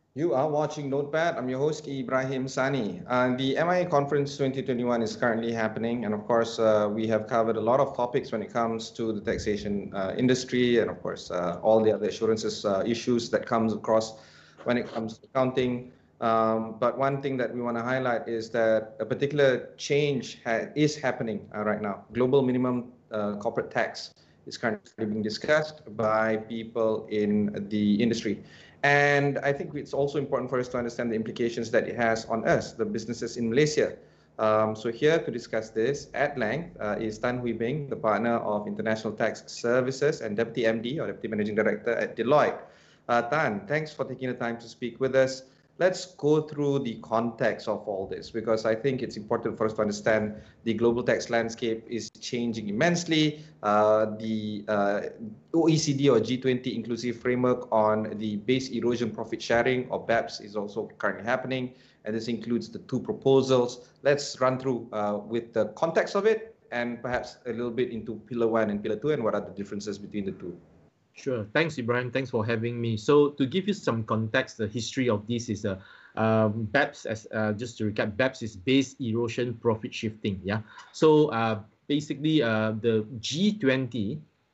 You are watching Notepad. I'm your host, Ibrahim Sani. The MIA Conference 2021 is currently happening, and of course, we have covered a lot of topics when it comes to the taxation industry, and of course, all the other assurances issues that comes across when it comes to accounting. But one thing that we want to highlight is that a particular change is happening right now. Global minimum corporate tax is currently being discussed by people in the industry. And I think it's also important for us to understand the implications that it has on us, the businesses in Malaysia. So here to discuss this at length is Tan Hui Bing, the partner of International Tax Services and Deputy MD or Deputy Managing Director at Deloitte. Tan, thanks for taking the time to speak with us. Let's go through the context of all this because I think it's important for us to understand the global tax landscape is changing immensely. The OECD or G20 inclusive framework on the base erosion profit sharing or BEPS is also currently happening. And this includes the two proposals. Let's run through with the context of it and perhaps a little bit into Pillar 1 and Pillar 2 and what are the differences between the two. Sure. Thanks, Ibrahim. Thanks for having me. So to give you some context, the history of this is BEPS, as just to recap, BEPS is base erosion profit shifting. Yeah. So basically, the G20,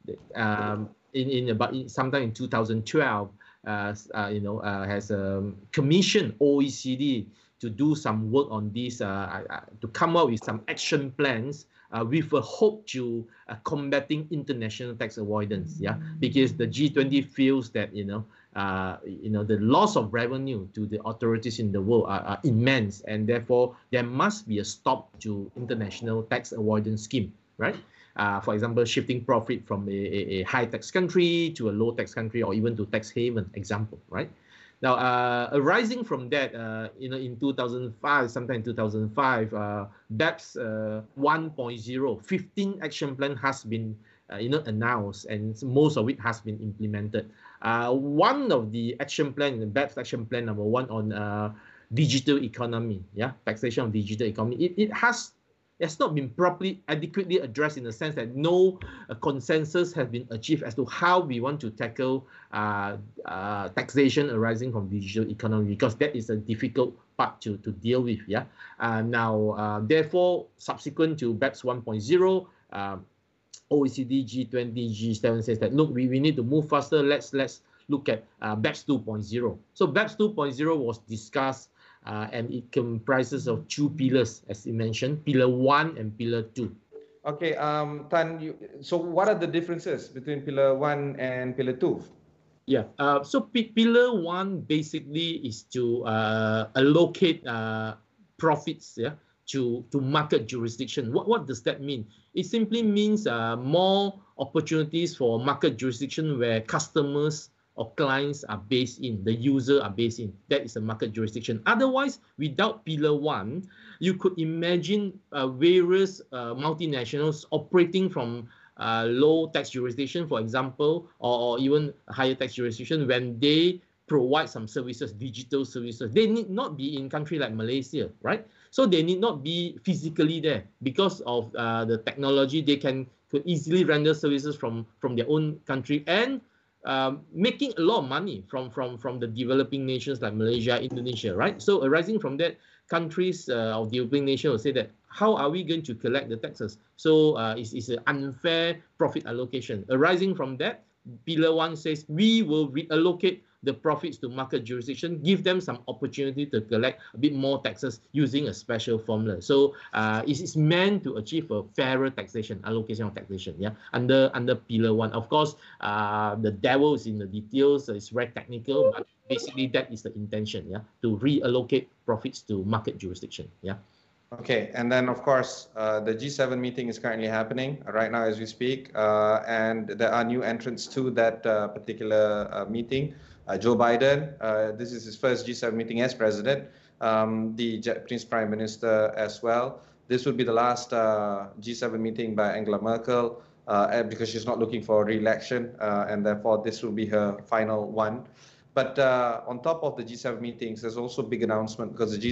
sometime in 2012, has commissioned OECD to do some work on this, to come up with some action plans with a hope to combating international tax avoidance. Yeah, because the G20 feels that the loss of revenue to the authorities in the world are immense, and therefore there must be a stop to international tax avoidance scheme, right? For example, shifting profit from a high tax country to a low tax country, or even to tax haven, example, right? Now, arising from that, in 2005, sometime in 2005, BEPS 1.0, 15 action plan has been, announced, and most of it has been implemented. One of the action plan, the BEPS action plan number one on digital economy, yeah, taxation of digital economy, it has not been properly, adequately addressed in the sense that no consensus has been achieved as to how we want to tackle taxation arising from digital economy, because that is a difficult part to deal with. Yeah. Therefore, subsequent to BEPS 1.0, OECD, G20, G7 says that, look, we need to move faster. Let's look at BEPS 2.0. So BEPS 2.0 was discussed, and it comprises of two pillars, as you mentioned, Pillar 1 and Pillar 2. Okay, Tan, so what are the differences between Pillar 1 and Pillar 2? Yeah, so Pillar 1 basically is to allocate profits, yeah, to market jurisdiction. What does that mean? It simply means more opportunities for market jurisdiction where customers or clients are based in, the user are based in. That is a market jurisdiction. Otherwise, without Pillar 1, you could imagine various multinationals operating from low tax jurisdiction, for example, or even higher tax jurisdiction, when they provide some services, digital services. They need not be in country like Malaysia, right? So they need not be physically there. Because of the technology, they could easily render services from their own country, and making a lot of money from the developing nations like Malaysia, Indonesia, right? So arising from that, countries of developing nations will say that, how are we going to collect the taxes? So it's an unfair profit allocation. Arising from that, Pillar 1 says we will reallocate the profits to market jurisdiction, give them some opportunity to collect a bit more taxes using a special formula. So it is meant to achieve a fairer taxation, allocation of taxation, yeah, under Pillar 1. Of course, the devil is in the details. It's very technical, but basically that is the intention, yeah, to reallocate profits to market jurisdiction, yeah. Okay, and then of course, the G7 meeting is currently happening right now as we speak, and there are new entrants to that particular meeting. Joe Biden, this is his first G7 meeting as president, the Japanese Prime Minister as well. This will be the last G7 meeting by Angela Merkel because she's not looking for re-election, and therefore this will be her final one. But on top of the G7 meetings, there's also a big announcement because the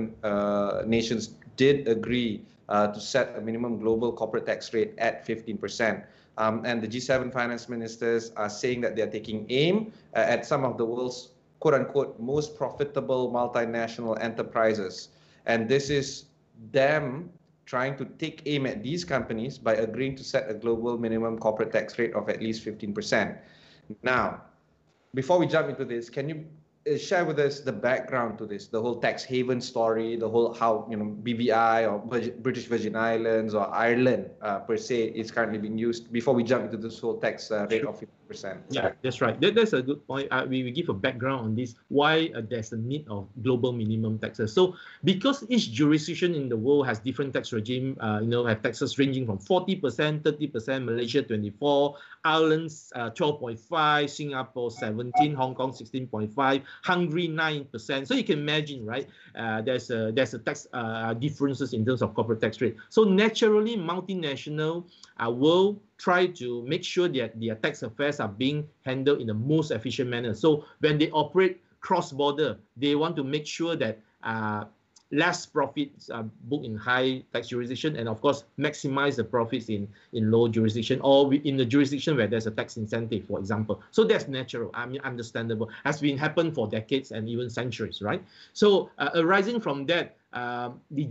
G7 nations did agree to set a minimum global corporate tax rate at 15%. And the G7 finance ministers are saying that they're taking aim at some of the world's quote-unquote most profitable multinational enterprises. And this is them trying to take aim at these companies by agreeing to set a global minimum corporate tax rate of at least 15%. Now, before we jump into this, can you share with us the background to this, the whole tax haven story, the whole how BVI or British Virgin Islands or Ireland per se is currently being used before we jump into this whole tax rate of 50%? Yeah, that's right. That's a good point. We give a background on this, why there's a need of global minimum taxes. So because each jurisdiction in the world has different tax regime, have taxes ranging from 40%, 30%, Malaysia 24%, Ireland 12.5%, Singapore 17%, Hong Kong 16.5%, Hungary 9%. So you can imagine, right? There's a tax differences in terms of corporate tax rate. So naturally, multinational will try to make sure that their tax affairs are being handled in the most efficient manner. So when they operate cross-border, they want to make sure that less profits are booked in high tax jurisdiction, and of course maximize the profits in low jurisdiction or in the jurisdiction where there's a tax incentive, for example. So that's natural, I mean, understandable, has been happened for decades and even centuries, right? So arising from that, the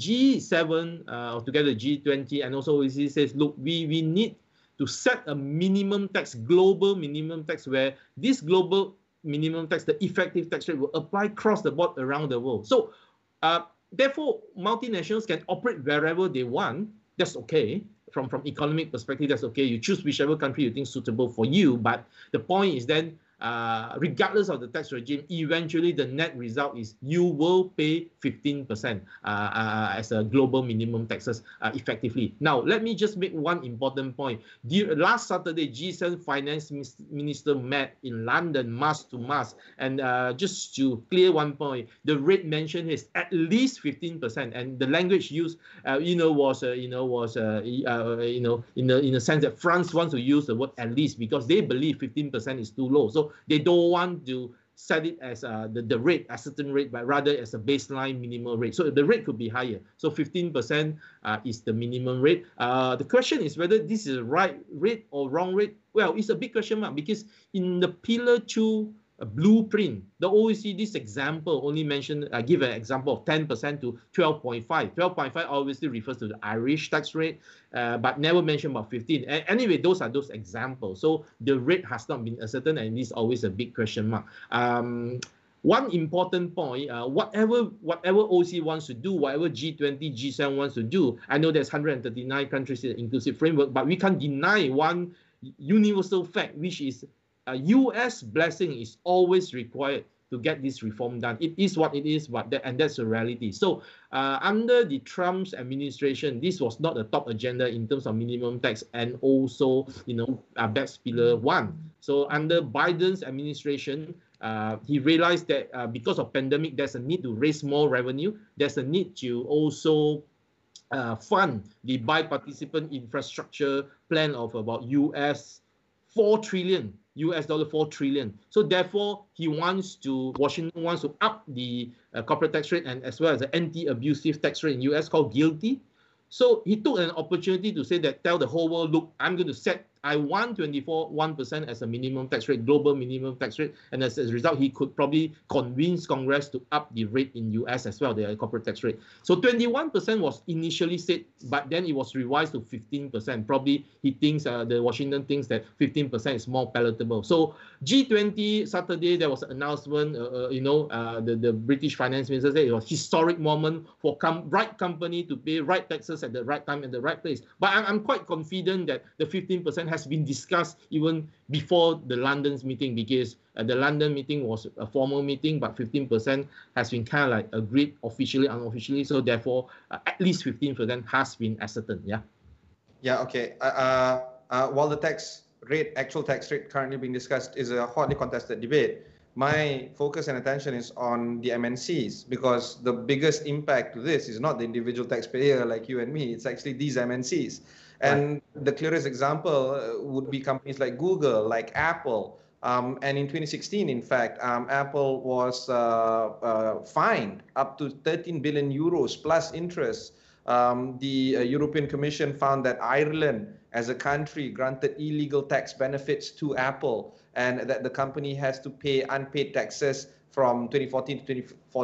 G7 together G20 and also OECD says, look, we need to set a minimum tax, global minimum tax, where this global minimum tax, the effective tax rate, will apply across the board around the world. So therefore, multinationals can operate wherever they want. That's okay. From economic perspective, that's okay. You choose whichever country you think suitable for you. But the point is then, regardless of the tax regime, eventually the net result is you will pay 15% as a global minimum taxes effectively. Now, let me just make one important point. Last Saturday, G7 finance minister met in London, mask to mask, and just to clear one point, the rate mentioned is at least 15%, and the language used, was in the sense that France wants to use the word at least because they believe 15% is too low. So they don't want to set it as the rate, a certain rate, but rather as a baseline minimal rate. So the rate could be higher. So 15% is the minimum rate. The question is whether this is the right rate or wrong rate. Well, it's a big question mark because in the Pillar 2 blueprint, the OECD's example only mentioned, give an example of 10% to 12.5. 12.5 obviously refers to the Irish tax rate, but never mentioned about 15. Anyway, those are those examples. So the rate has not been ascertained, and this is always a big question mark. One important point, whatever OECD wants to do, whatever G20, G7 wants to do, I know there's 139 countries in the inclusive framework, but we can't deny one universal fact, which is US blessing is always required to get this reform done. It is what it is, and that's the reality. So under the Trump's administration, this was not a top agenda in terms of minimum tax and also, BEPS Pillar 1. So under Biden's administration, he realized that because of pandemic, there's a need to raise more revenue. There's a need to also fund the bipartisan infrastructure plan of about $4 trillion. $4 trillion. So therefore, Washington wants to up the corporate tax rate and as well as the anti-abusive tax rate in US called GILTI. So he took an opportunity to say that, tell the whole world, look, I'm going to set, I want 1% as a minimum tax rate, global minimum tax rate. And as a result, he could probably convince Congress to up the rate in US as well, the corporate tax rate. So 21% was initially set, but then it was revised to 15%. Probably he thinks, the Washington thinks that 15% is more palatable. So G20 Saturday, there was an announcement, the British finance minister said it was a historic moment for right company to pay right taxes at the right time and the right place. But I'm quite confident that the 15% has been discussed even before the London's meeting, because the London meeting was a formal meeting, but 15% has been kind of like agreed officially, unofficially. So therefore, at least 15% has been ascertained. Yeah. Yeah. Okay. While the actual tax rate currently being discussed is a hotly contested debate, my focus and attention is on the MNCs, because the biggest impact to this is not the individual taxpayer like you and me. It's actually these MNCs. And the clearest example would be companies like Google, like Apple. And in 2016, in fact, Apple was fined up to 13 billion euros plus interest. The European Commission found that Ireland as a country granted illegal tax benefits to Apple, and that the company has to pay unpaid taxes from 2014 to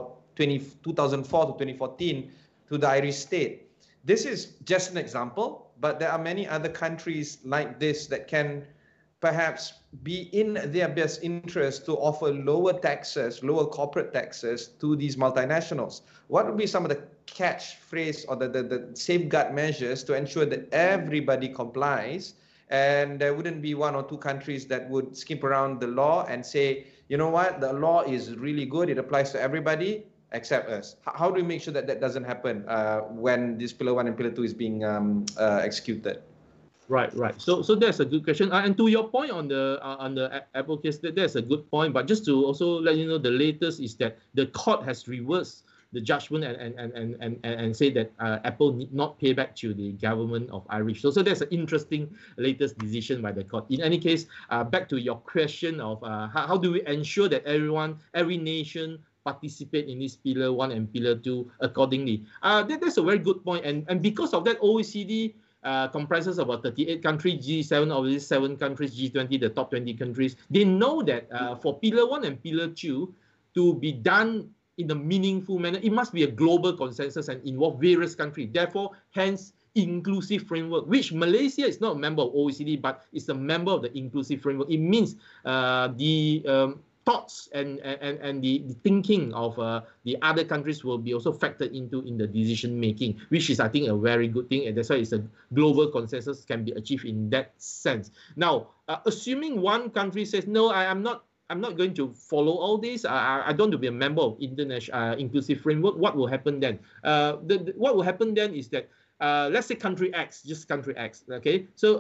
2004 to 2014 to the Irish state. This is just an example, but there are many other countries like this that can perhaps be in their best interest to offer lower taxes, lower corporate taxes to these multinationals. What would be some of the catchphrase or the safeguard measures to ensure that everybody complies and there wouldn't be one or two countries that would skip around the law and say, you know what, the law is really good, it applies to everybody except us? How do we make sure that that doesn't happen when this Pillar 1 and Pillar 2 is being executed? Right. So that's a good question. And to your point on the Apple case, that's a good point. But just to also let you know, the latest is that the court has reversed the judgment and say that Apple need not pay back to the government of Irish. So that's an interesting latest decision by the court. In any case, back to your question of how do we ensure that every nation participate in this Pillar 1 and Pillar 2 accordingly? That's a very good point. And because of that, OECD comprises about 38 countries, G7 of these 7 countries, G20, the top 20 countries. They know that for Pillar 1 and Pillar 2 to be done in a meaningful manner, it must be a global consensus and involve various countries. Therefore, hence, inclusive framework, which Malaysia is not a member of OECD, but is a member of the inclusive framework. It means the thoughts and the thinking of the other countries will be also factored into in the decision making, which is, I think, a very good thing, and that's why it's a global consensus can be achieved in that sense. Now, assuming one country says, no, I'm not going to follow all this, I don't want to be a member of international inclusive framework, what will happen then? What will happen then is that let's say country X, just country X, okay? So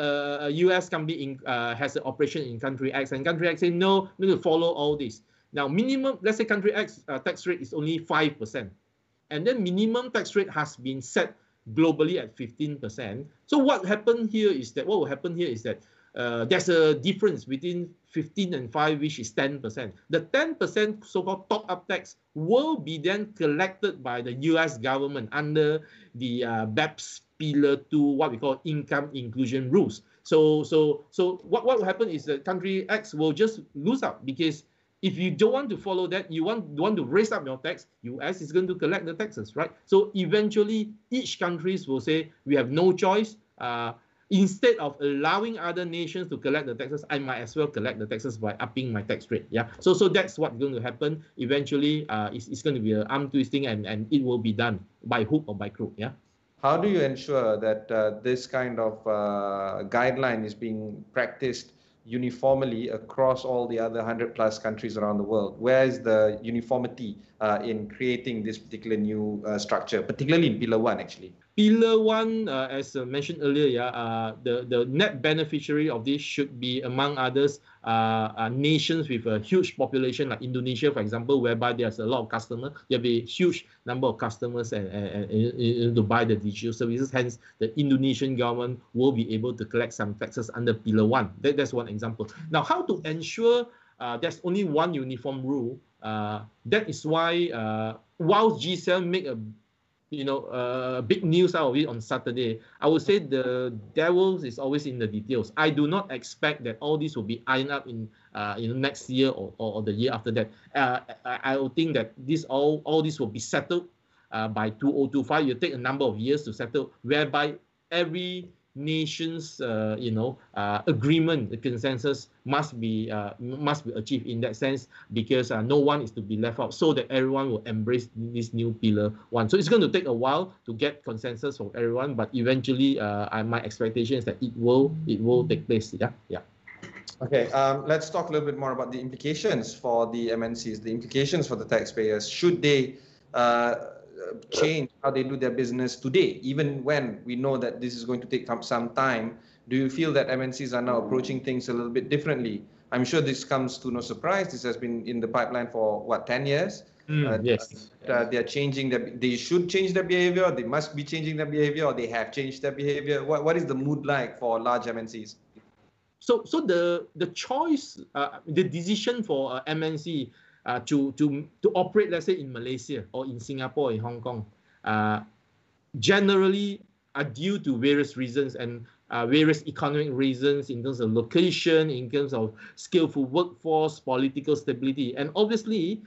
a US company has an operation in country X, and country X say, no, we will follow all this. Now, minimum, let's say country X tax rate is only 5%. And then minimum tax rate has been set globally at 15%. So what will happen here is that there's a difference between 15 and 5, which is 10%. The 10% so-called top-up tax will be then collected by the US government under the BEPS Pillar 2, what we call income inclusion rules. So what will happen is that country X will just lose out, because if you don't want to follow that, you want to raise up your tax, US is going to collect the taxes, right? So eventually, each countries will say, we have no choice. Instead of allowing other nations to collect the taxes, I might as well collect the taxes by upping my tax rate. Yeah. So that's what's going to happen. Eventually, it's going to be an arm twisting, and it will be done by hook or by crook. Yeah. How do you ensure that this kind of guideline is being practiced uniformly across all the other 100+ countries around the world? Where is the uniformity in creating this particular new structure, particularly in Pillar 1, actually? Pillar 1, as mentioned earlier, the net beneficiary of this should be, among others, nations with a huge population, like Indonesia, for example, whereby there's a lot of customers. There'll be a huge number of customers and to buy the digital services. Hence, the Indonesian government will be able to collect some taxes under Pillar 1. That's one example. Now, how to ensure there's only one uniform rule? That is why, while G7 make a big news out of it on Saturday, I would say the devil is always in the details. I do not expect that all this will be ironed up in next year or the year after that. I would think that all this will be settled by 2025. It will take a number of years to settle, whereby every nation's agreement, the consensus must be achieved in that sense, because no one is to be left out, so that everyone will embrace this new Pillar 1. So it's going to take a while to get consensus from everyone, but eventually, my expectation is that it will take place. Yeah. Okay, let's talk a little bit more about the implications for the MNCs, the implications for the taxpayers. Should they change how they do their business today, even when we know that this is going to take some time? Do you feel that MNCs are now approaching things a little bit differently? I'm sure this comes to no surprise. This has been in the pipeline for, 10 years? Yes. They are changing they should change their behavior, they must be changing their behavior, or they have changed their behavior. What is the mood like for large MNCs? So the choice, the decision for MNC to operate, let's say, in Malaysia or in Singapore or in Hong Kong, generally are due to various reasons, and various economic reasons in terms of location, in terms of skillful workforce, political stability. And obviously,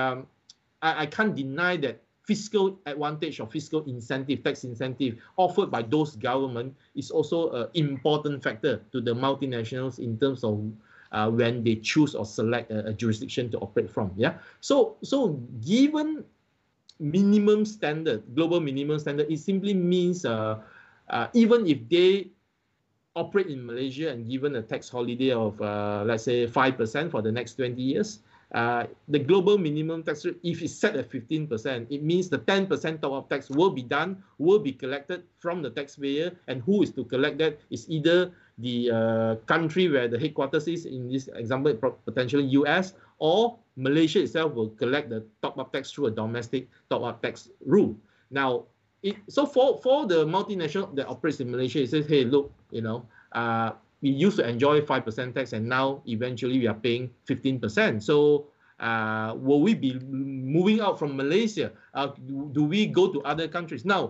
I can't deny that fiscal advantage or fiscal incentive, tax incentive offered by those government is also an important factor to the multinationals in terms of when they choose or select a jurisdiction to operate from. Yeah. So given minimum standard, global minimum standard, it simply means even if they operate in Malaysia and given a tax holiday of let's say 5% for the next 20 years, the global minimum tax rate, if it's set at 15%, it means the 10% top-up tax will be done, will be collected from the taxpayer, and who is to collect that is either the country where the headquarters is, in this example, potentially US, or Malaysia itself will collect the top-up tax through a domestic top-up tax rule. Now, so for the multinational that operates in Malaysia, it says, hey, look, you know, we used to enjoy 5% tax, and now eventually we are paying 15%. So will we be moving out from Malaysia? Do we go to other countries? Now,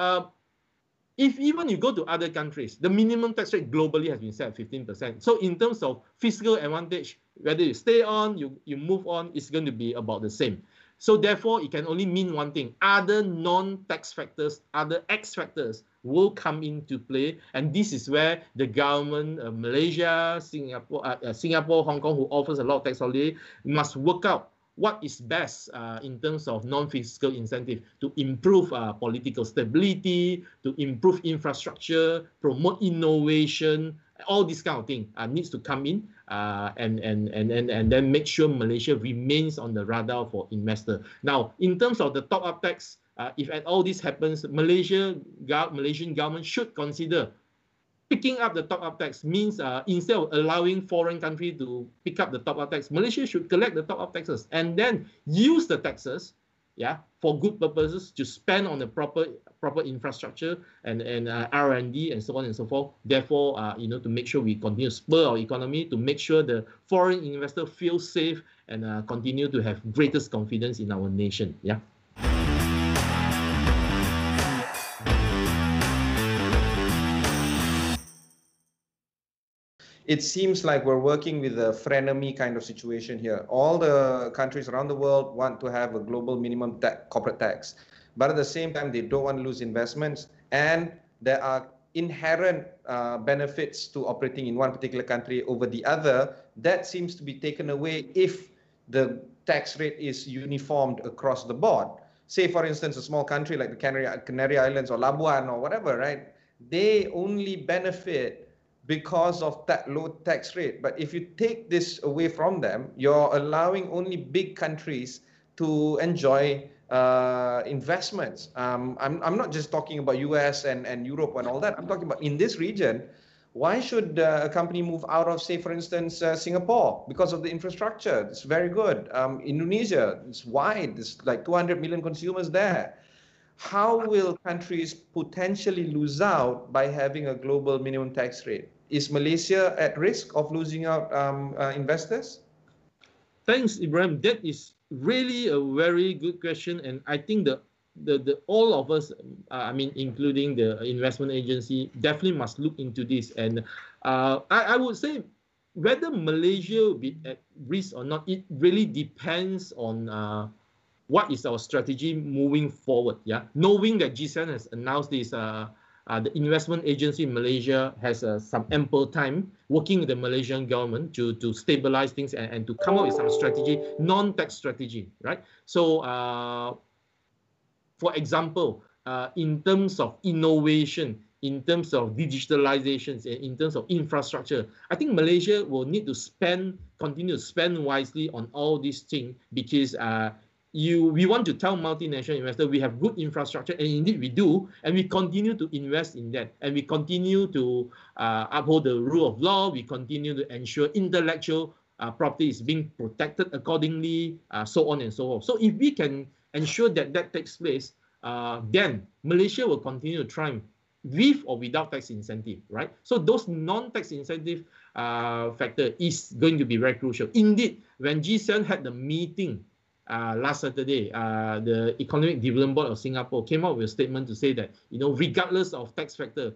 if even you go to other countries, the minimum tax rate globally has been set at 15%. So in terms of fiscal advantage, whether you stay on, you move on, it's going to be about the same. So therefore, it can only mean one thing. Other non-tax factors, other X factors will come into play. And this is where the government of Malaysia, Singapore, Hong Kong, who offers a lot of tax holiday, must work out what is best in terms of non-fiscal incentive to improve political stability, to improve infrastructure, promote innovation. All this kind of thing needs to come in and then make sure Malaysia remains on the radar for investor. Now, in terms of the top-up tax, if at all this happens, Malaysian government should consider picking up the top-up tax. Means instead of allowing foreign country to pick up the top-up tax, Malaysia should collect the top-up taxes and then use the taxes, yeah, for good purposes, to spend on the proper infrastructure and R&D and so on and so forth. Therefore, you know, to make sure we continue to spur our economy, to make sure the foreign investor feels safe and continue to have greatest confidence in our nation. Yeah. It seems like we're working with a frenemy kind of situation here. All the countries around the world want to have a global minimum corporate tax, but at the same time, they don't want to lose investments, and there are inherent benefits to operating in one particular country over the other. That seems to be taken away if the tax rate is uniformed across the board. Say, for instance, a small country like the Canary Islands or Labuan or whatever, right? They only benefit because of that low tax rate. But if you take this away from them, you're allowing only big countries to enjoy investments. I'm not just talking about US and Europe and all that. I'm talking about in this region. Why should a company move out of, say, for instance, Singapore? Because of the infrastructure. It's very good. Indonesia, it's wide. There's like 200 million consumers there. How will countries potentially lose out by having a global minimum tax rate? Is Malaysia at risk of losing out investors? Thanks, Ibrahim. That is really a very good question, and I think the all of us, I mean, including the investment agency, definitely must look into this. And I would say whether Malaysia will be at risk or not, it really depends on what is our strategy moving forward. Yeah, knowing that GSEN has announced this, the investment agency in Malaysia has some ample time working with the Malaysian government to stabilize things and to come up with some strategy, non-tax strategy, right? So, for example, in terms of innovation, in terms of digitalizations, in terms of infrastructure, I think Malaysia will need to continue to spend wisely on all these things, because we want to tell multinational investors we have good infrastructure, and indeed we do, and we continue to invest in that, and we continue to uphold the rule of law, we continue to ensure intellectual property is being protected accordingly, so on and so forth. So if we can ensure that that takes place, then Malaysia will continue to triumph with or without tax incentive, right? So those non-tax incentive factor is going to be very crucial. Indeed, when GSEN had the meeting last Saturday, the Economic Development Board of Singapore came out with a statement to say that, you know, regardless of tax factor,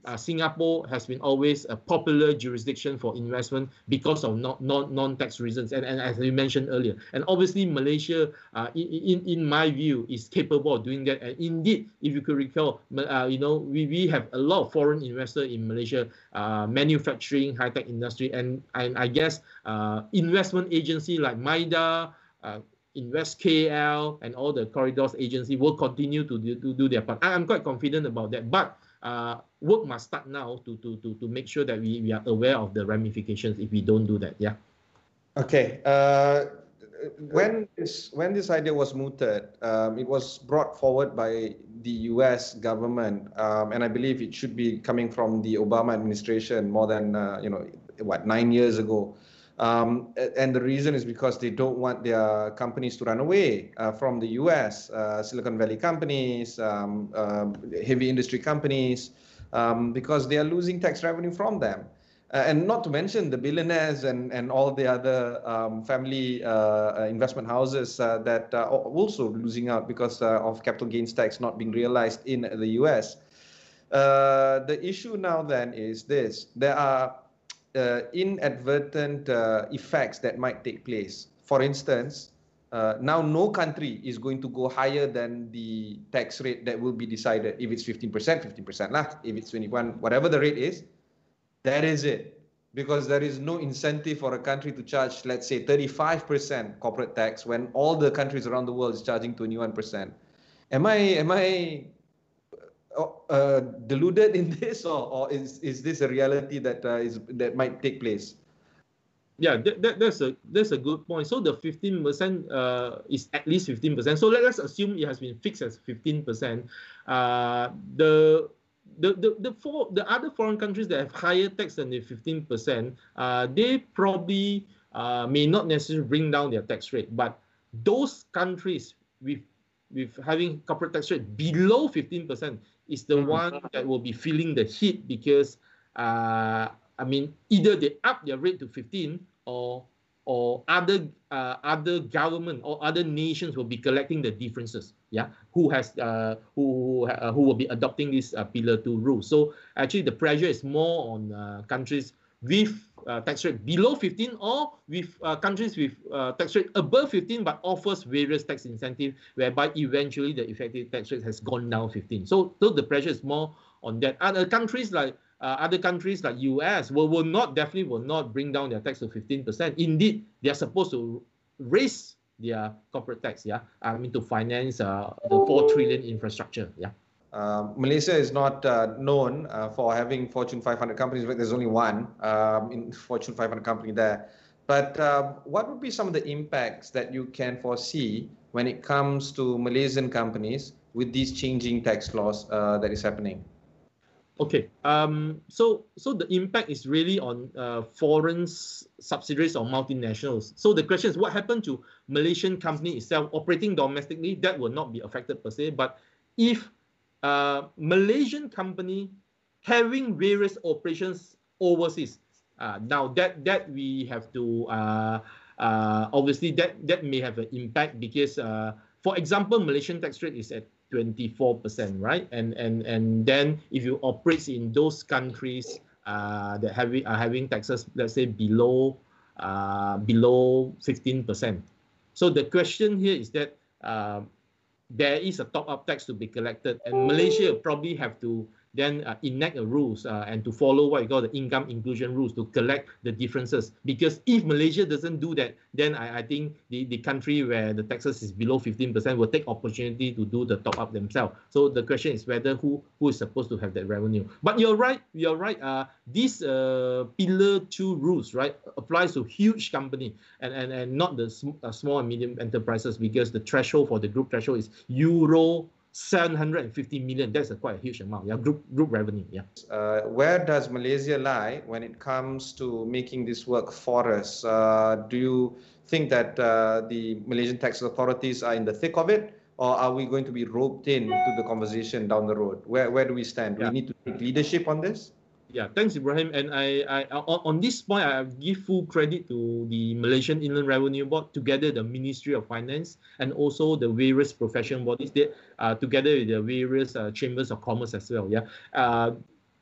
Singapore has been always a popular jurisdiction for investment because of non-tax reasons, and as you mentioned earlier. And obviously, Malaysia, in my view, is capable of doing that. And indeed, if you could recall, we have a lot of foreign investors in Malaysia, manufacturing, high-tech industry, and I guess investment agency like MIDA, Invest KL, and all the corridors agency will continue to do their part. I'm quite confident about that, but work must start now to make sure that we are aware of the ramifications if we don't do that. Yeah. Okay. When this idea was mooted, it was brought forward by the U.S. government, and I believe it should be coming from the Obama administration more than 9 years ago. And the reason is because they don't want their companies to run away from the US, Silicon Valley companies, heavy industry companies, because they are losing tax revenue from them. And not to mention the billionaires and all the other family investment houses that are also losing out because of capital gains tax not being realized in the US. The issue now then is this. There are inadvertent effects that might take place. For instance, now no country is going to go higher than the tax rate that will be decided. If it's 15%, 15% lah. If it's 21%, whatever the rate is, that is it. Because there is no incentive for a country to charge, let's say, 35% corporate tax when all the countries around the world is charging 21%. Am I deluded in this, or is this a reality that might take place? Yeah, that's a good point. So the 15% is at least 15%. So let's assume it has been fixed as 15%. The other foreign countries that have higher tax than the 15%, they probably may not necessarily bring down their tax rate. But those countries with having corporate tax rate below 15% is the one that will be feeling the heat, because either they up their rate to 15, or other government or other nations will be collecting the differences. Yeah, who will be adopting this Pillar 2 rule. So actually, the pressure is more on countries with tax rate below 15, or with countries with tax rate above 15 but offers various tax incentives, whereby eventually the effective tax rate has gone down 15. So the pressure is more on that. Other countries like US will not bring down their tax to 15%. Indeed, they are supposed to raise their corporate tax, to finance the 4 trillion infrastructure. Malaysia is not known for having Fortune 500 companies. In fact, there's only one in Fortune 500 company there. But what would be some of the impacts that you can foresee when it comes to Malaysian companies with these changing tax laws that is happening? Okay, so the impact is really on foreign subsidiaries or multinationals. So the question is, what happened to Malaysian company itself operating domestically? That will not be affected per se. But if Malaysian company having various operations overseas, now that we have to obviously that may have an impact, because for example, Malaysian tax rate is at 24%, right? And then if you operate in those countries that are having taxes, let's say below 15%. So the question here is that there is a top-up tax to be collected, and Malaysia probably have to then enact rules and to follow what you call the income inclusion rules to collect the differences. Because if Malaysia doesn't do that, then I think the country where the taxes is below 15% will take opportunity to do the top up themselves. So the question is whether who is supposed to have that revenue. But you're right. This Pillar 2 rules, right, applies to huge company and not the small and medium enterprises, because the threshold for the group threshold is euro 750 million. That's quite a huge amount. Group revenue. Where does Malaysia lie when it comes to making this work for us? Do you think that the Malaysian tax authorities are in the thick of it, or are we going to be roped into the conversation down the road? Where do we stand? Do we need to take leadership on this? Yeah, thanks, Ibrahim. And I on this point, I give full credit to the Malaysian Inland Revenue Board, together the Ministry of Finance, and also the various professional bodies there, together with the various chambers of commerce as well.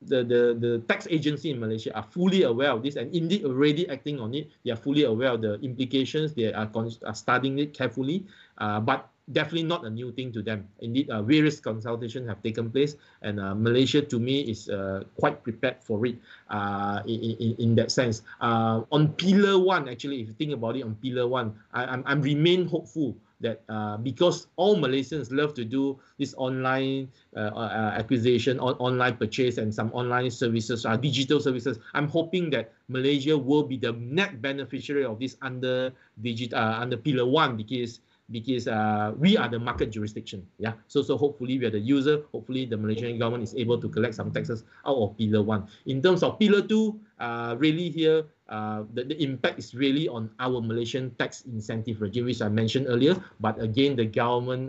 the tax agency in Malaysia are fully aware of this and indeed already acting on it. They are fully aware of the implications. They are studying it carefully, but definitely not a new thing to them. Indeed, various consultations have taken place, and Malaysia, to me, is quite prepared for it in that sense. On Pillar 1, actually, if you think about it, on Pillar 1, I remain hopeful that because all Malaysians love to do this online acquisition, online purchase, and some online services, digital services, I'm hoping that Malaysia will be the net beneficiary of this under Pillar 1 because we are the market jurisdiction. Yeah. So hopefully we are the user. Hopefully the Malaysian government is able to collect some taxes out of Pillar 1. In terms of Pillar 2, really here, the impact is really on our Malaysian tax incentive regime, which I mentioned earlier. But again, the government,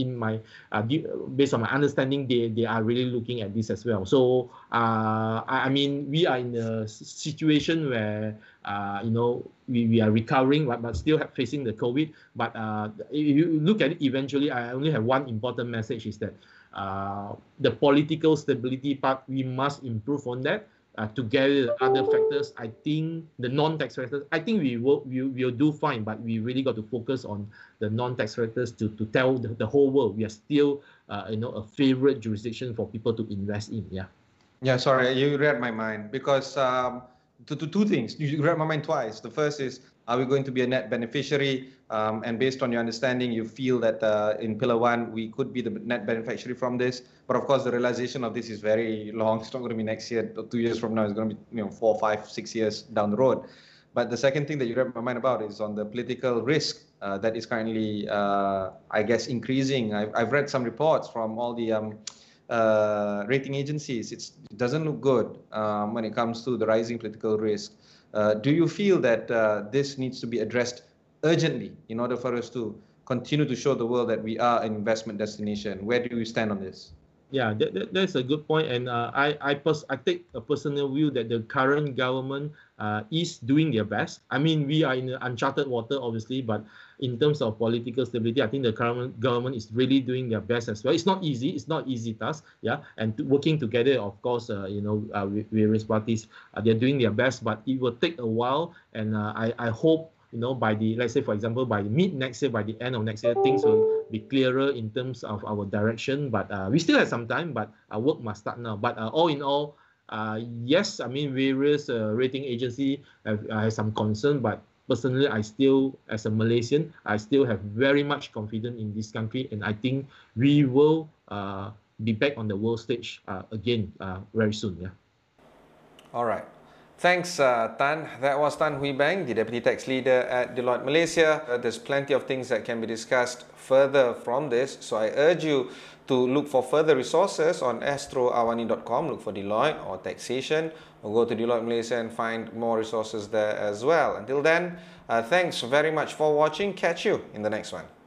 based on my understanding, they are really looking at this as well. So I mean, we are in a situation where we are recovering, but still facing the COVID. But if you look at it, eventually, I only have one important message: is that the political stability part, we must improve on that. Together with other factors, I think the non-tax factors, I think we'll do fine, but we really got to focus on the non-tax factors to tell the whole world we are still a favorite jurisdiction for people to invest in. Yeah. Yeah, sorry, you read my mind because two things. You read my mind twice. The first is, are we going to be a net beneficiary? And based on your understanding, you feel that in Pillar 1, we could be the net beneficiary from this. But of course, the realization of this is very long. It's not going to be next year, 2 years from now. It's going to be 4, 5, 6 years down the road. But the second thing that you read my mind about is on the political risk that is currently, I guess, increasing. I've read some reports from all the rating agencies. It doesn't look good when it comes to the rising political risk. Do you feel that this needs to be addressed urgently in order for us to continue to show the world that we are an investment destination? Where do you stand on this? Yeah, that's a good point, and I take a personal view that the current government is doing their best. I mean, we are in uncharted water, obviously, but in terms of political stability, I think the current government is really doing their best as well. It's not easy. It's not easy task. Yeah, and working together, of course, with various parties, they're doing their best, but it will take a while, and I hope, by let's say, for example, by mid next year, by the end of next year, things will be clearer in terms of our direction. But we still have some time, but our work must start now. But all in all, yes, I mean, various rating agency have some concern, but personally, I still, as a Malaysian, I still have very much confidence in this country, and I think we will be back on the world stage again very soon. Yeah. All right. Thanks, Tan. That was Tan Hui Beng, the Deputy Tax Leader at Deloitte Malaysia. There's plenty of things that can be discussed further from this, so I urge you to look for further resources on astroawani.com, look for Deloitte or taxation, or go to Deloitte Malaysia and find more resources there as well. Until then, thanks very much for watching. Catch you in the next one.